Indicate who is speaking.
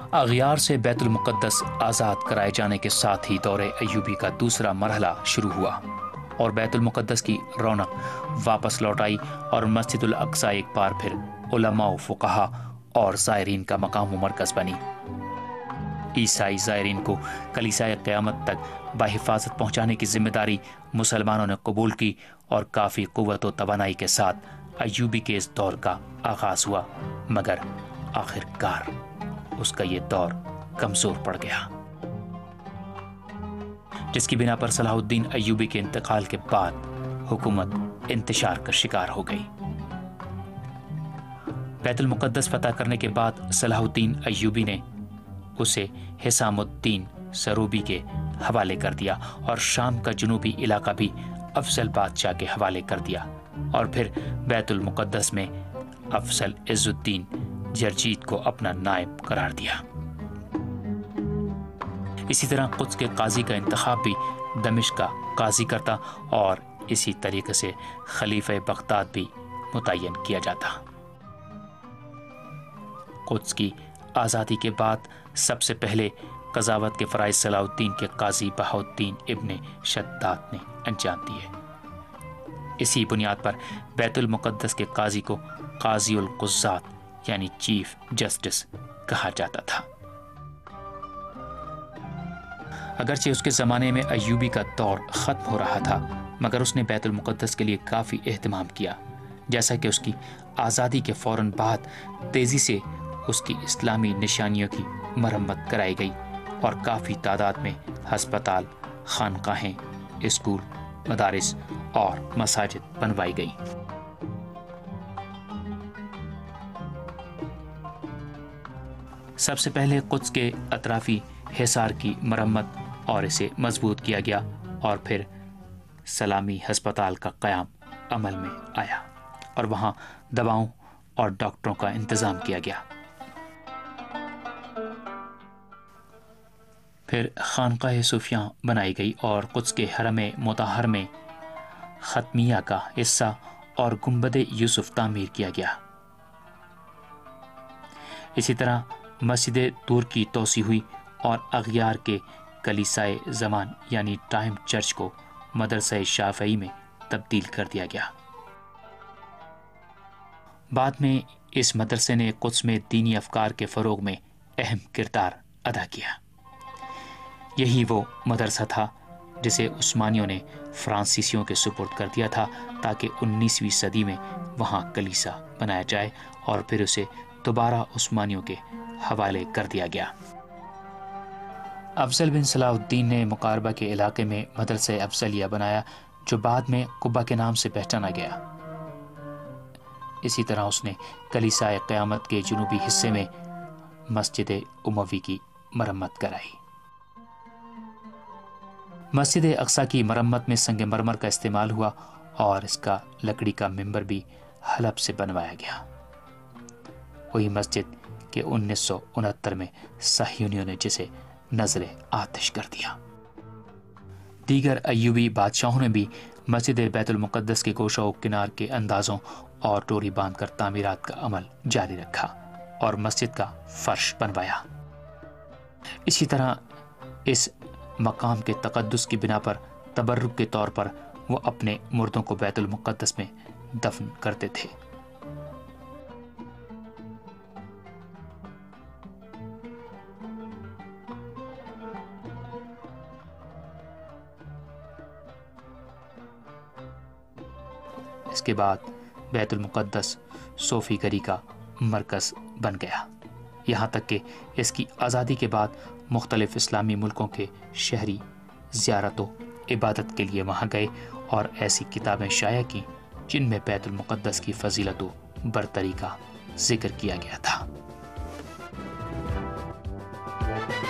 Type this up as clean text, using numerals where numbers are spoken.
Speaker 1: اغیار سے بیت المقدس آزاد کرائے جانے کے ساتھ ہی دور ایوبی کا دوسرا مرحلہ شروع ہوا اور بیت المقدس کی رونق واپس لوٹ آئی اور مسجد الاقصی ایک بار پھر علماء و فقہا اور زائرین کا مقام و مرکز بنی۔ عیسائی زائرین کو کلیسائے قیامت تک بحفاظت پہنچانے کی ذمہ داری مسلمانوں نے قبول کی اور کافی قوت و توانائی کے ساتھ ایوبی کے اس دور کا آغاز ہوا، مگر آخر کار اس کا یہ دور کمزور پڑ گیا، جس کی بنا پر صلاح الدین ایوبی کے انتقال کے بعد حکومت انتشار کا شکار ہو گئی۔ بیت المقدس فتح کرنے کے بعد صلاح الدین ایوبی نے اسے حسام الدین سروبی کے حوالے کر دیا اور شام کا جنوبی علاقہ بھی افضل بادشاہ کے حوالے کر دیا، اور پھر بیت المقدس میں افضل عز الدین جرجیت کو اپنا نائب قرار دیا۔ اسی طرح قدس کے قاضی کا انتخاب بھی دمشق کا قاضی کرتا اور اسی طریقے سے خلیفہ بغداد بھی متعین کیا جاتا۔ قدس کی آزادی کے بعد سب سے پہلے قضاوت کے فرائض صلاح الدین کے قاضی بہاؤالدین ابن شداد نے انجام دیے۔ اسی بنیاد پر بیت المقدس کے قاضی کو قاضی القضات یعنی چیف جسٹس کہا جاتا تھا۔ اگرچہ اس کے زمانے میں ایوبی کا دور ختم ہو رہا تھا، مگر اس نے بیت المقدس کے لیے کافی اہتمام کیا، جیسا کہ اس کی آزادی کے فوراً بعد تیزی سے اس کی اسلامی نشانیوں کی مرمت کرائی گئی اور کافی تعداد میں ہسپتال، خانقاہیں، اسکول، مدارس اور مساجد بنوائی گئی۔ سب سے پہلے قدس کے اطرافی حصار کی مرمت اور اسے مضبوط کیا گیا، اور پھر سلامی ہسپتال کا قیام عمل میں آیا اور وہاں دواؤں اور ڈاکٹروں کا انتظام کیا گیا۔ پھر خانقاہ صوفیاں بنائی گئی اور قدس کے حرم مطہر میں ختمیہ کا حصہ اور گنبد یوسف تعمیر کیا گیا۔ اسی طرح مسجد طور کی توسیع ہوئی اور اغیار کے کلیسائے زمان یعنی ٹائم چرچ کو مدرسہ شافعی میں تبدیل کر دیا گیا۔ بعد میں اس مدرسے نے قدس میں دینی افکار کے فروغ میں اہم کردار ادا کیا۔ یہی وہ مدرسہ تھا جسے عثمانیوں نے فرانسیسیوں کے سپرد کر دیا تھا تاکہ 19ویں صدی میں وہاں کلیسا بنایا جائے، اور پھر اسے دوبارہ عثمانیوں کے حوالے کر دیا گیا۔ افضل بن صلاح الدین نے مقاربہ کے علاقے میں مدرسہ افضلیہ بنایا جو بعد میں قبہ کے نام سے پہچانا گیا۔ اسی طرح اس نے کلیسائے قیامت کے جنوبی حصے میں مسجد اموی کی مرمت کرائی۔ مسجد اقصی کی مرمت میں سنگ مرمر کا استعمال ہوا اور اس کا لکڑی کا ممبر بھی حلب سے بنوایا گیا، وہی مسجد کہ 1969 میں صہیونیوں نے جسے نظر آتش کر دیا۔ دیگر ایوبی بادشاہوں نے بھی مسجد بیت المقدس کے گوشہ و کنار کے اندازوں اور ڈوری باندھ کر تعمیرات کا عمل جاری رکھا اور مسجد کا فرش بنوایا۔ اسی طرح اس مقام کے تقدس کی بنا پر تبرک کے طور پر وہ اپنے مردوں کو بیت المقدس میں دفن کرتے تھے۔ اس کے بعد بیت المقدس صوفی گری کا مرکز بن گیا، یہاں تک کہ اس کی آزادی کے بعد مختلف اسلامی ملکوں کے شہری زیارت و عبادت کے لیے وہاں گئے اور ایسی کتابیں شائع کی جن میں بیت المقدس کی فضیلت و برتری کا ذکر کیا گیا تھا۔